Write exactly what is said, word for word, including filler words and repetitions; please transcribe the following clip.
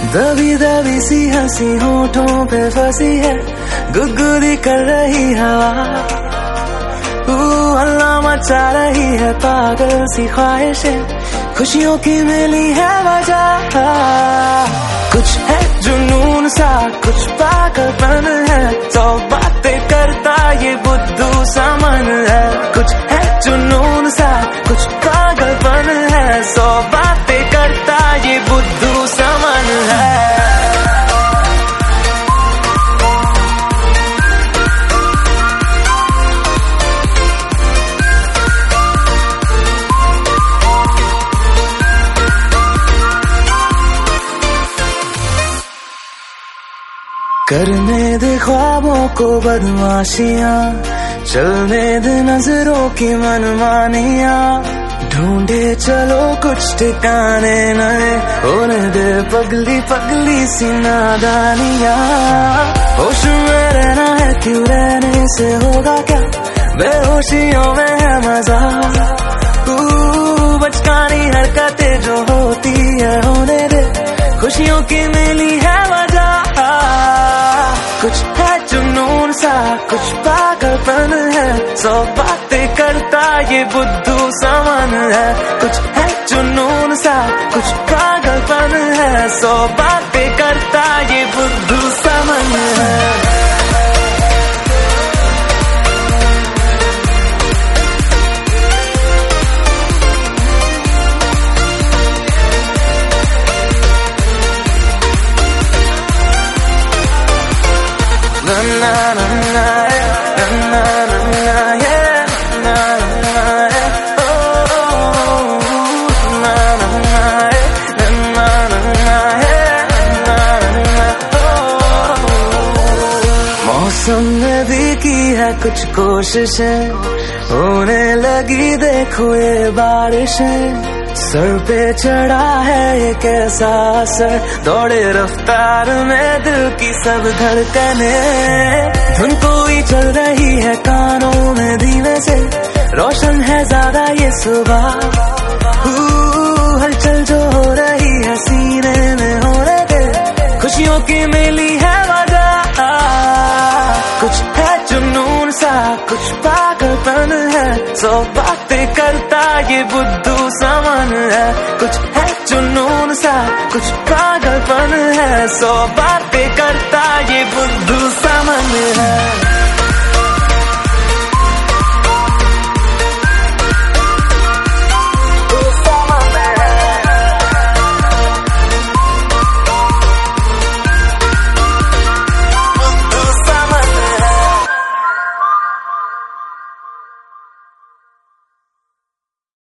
दबी दबी सी हंसी होठों पे फंसी है, गुदगुदी कर रही हवा, हल्ला मचा रही है पागल सी ख्वाहिशें, खुशियों की मिली है वजह। कुछ है जुनून सा, कुछ पागलपन है, सौ बातें करता ये बुद्धू सा मन है। कुछ है जुनून सा, कुछ पागलपन है, सौ बातें करता ये बुद्धू सा मन है। करने दे ख्वाबों को बदमाशियां, चलने दे नजरों की मनमानियां, ढूंढे चलो कुछ ठिकाने नए, होने दे पगली पगली सी नादानियां। होश में रहना है क्यों, रहने से होगा क्या, बेहोशियों में है मजा, बचकानी हरकतें जो होती है होने दे, खुशियों की मिली है वजह। कुछ है जुनून सा, कुछ पागलपन है, सौ बातें करता ये बुद्धू सा मन है। कुछ है जुनून सा, कुछ पागलपन है, सौ बातें करता ये बुद्धू सा मन है। Na na na na na na yeah na na oh na na na na na na yeah na na oh। मौसम ने भी की है कुछ कोशिशें, होने लगी देखो ये बारिशें, सर पे चढ़ा है ये कैसा असर, दौड़े रफ्तार में दिल की सब धड़कने, धुन कोई चल रही है कानों में धीमे से, रोशन है ज्यादा ये सुबह, हलचल जो हो रही है सीने में होने दे, खुशियों की मिली है वजह। कुछ है जुनून सा, कुछ पागलपन है, सौ बातें करता ये बुद्धू सा मन है। कुछ है जुनून सा, कुछ पागलपन है, सौ बातें करता ये बुद्धू सा मन